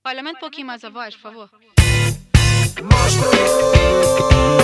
Olha, aumenta um pouquinho mais a voz, por favor. Monstro